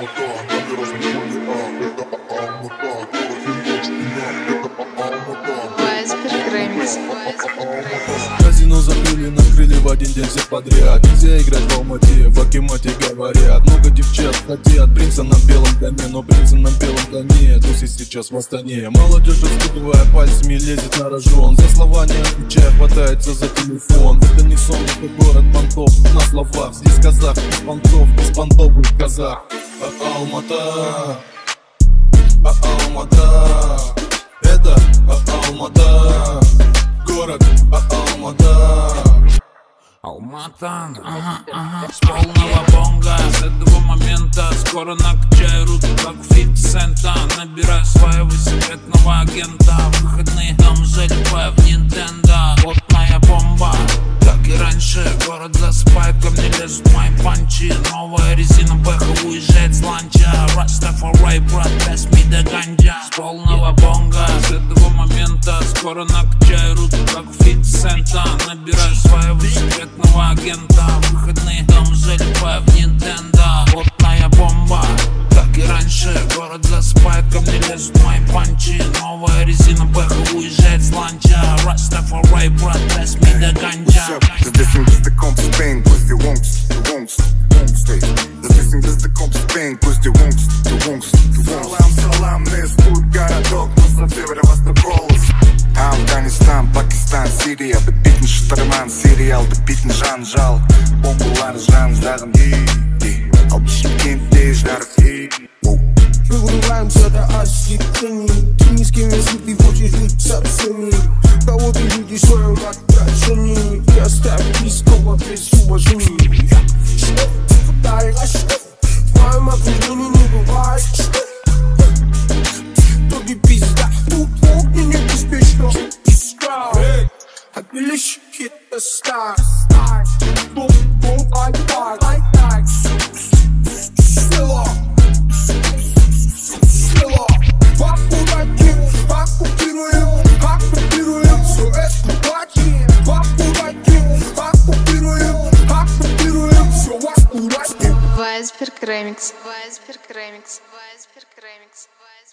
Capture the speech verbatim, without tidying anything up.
Казино закрыли, накрыли в один день всех подряд. Нельзя играть в Алмате, в Акимате говорят. Много девчат хотят принца на белом коне, но принца на белом коне тусит сейчас в Астане. Молодежь, раскидывая пальцами, лезет на рожон. За слова не отвечая, хватается за телефон. Это не сон, это город понтов. На словах здесь казах, без понтов, без понтов будет казах. А Алмата, а Алмата, это а Алмата, город а Алмата. Алмата, ага, ага, с полного бонга. С этого момента скоро накачаю руки, как фифти цента. Набираю своего секретного агента. В выходные дом залипаю в Nintendo. Плотная бомба, как и раньше. Город засыпает, ко мне лезут мои панчи. Новая резина Бэха уезжает с ланча. Rastafari, брат, pass me the ganja. С полного бонга. С этого момента скоро накачаю руки, как фифти цента. Набираю своего секретного агента. В выходные дом залипаю в Nintendo. Плотная бомба, как и раньше. Город засыпает, ко мне лезут мои панчи. Новая резина Бэха уезжает с ланча. Rastafari, брат, pass me the ganja. Здесь без таком Spain, пусть ты вонкс, ты вонкс, вонкс, здесь без таком Spain, пусть ты вонкс, ты вонкс, ты вонкс. Салам, салам, не спут городок, но с северо-восток голос. Афганистан, Пакистан, Сирия, бітпейтін шытырман, сериал бітпейтін жанжал. Бомбалар жан жағын, ал Шымкентте жарық. Выгружаемся до осветления. Ты ни с кем не ты хочешь лица цени. Кого ты видишь в своем отражении? И оставь близкого без уважения. Что? Дай, а что? В моем окружении не бывает. Что? Тут и пизда, тут огня не беспечно. Отбелись хит-то стар. Бум-бум, ай-пак. Weisberg Remix, Weisberg Remix, Weisberg Remix, Weisberg